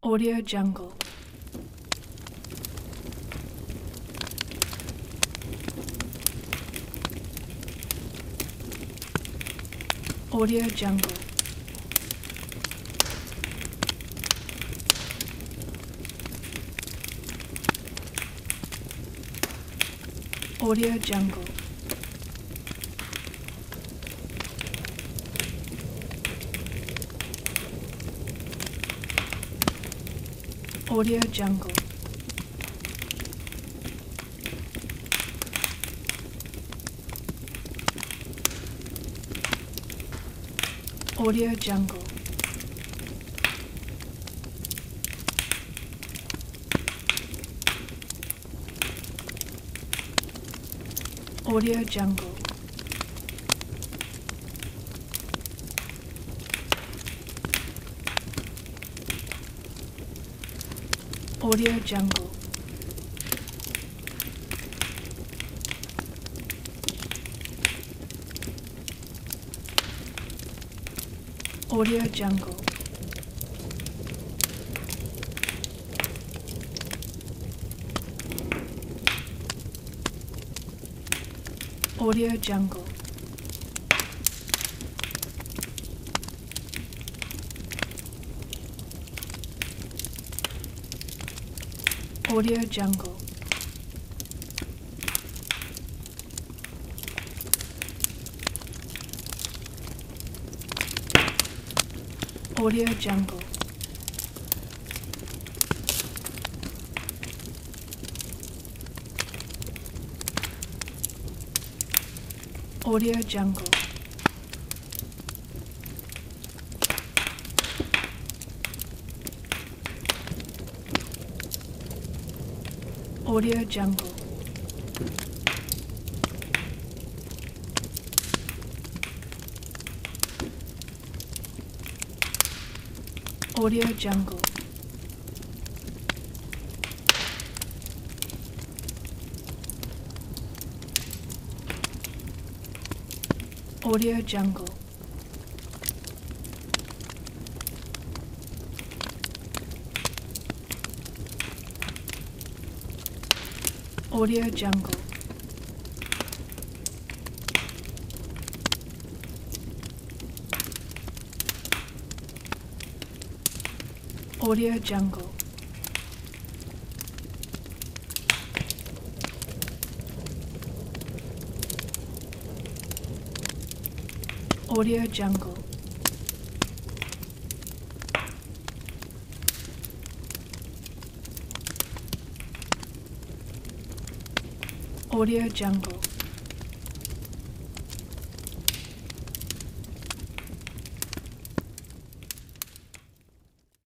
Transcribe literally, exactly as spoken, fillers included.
Audio Jungle. Audio Jungle. Audio Jungle. Audio Jungle. Audio Jungle. Audio Jungle. Audio Jungle. Audio Jungle. Audio Jungle. Audio Jungle. Audio Jungle. Audio Jungle. Audio Jungle. Audio Jungle. Audio Jungle. Audio Jungle. Audio Jungle. Audio Jungle. Audio Jungle.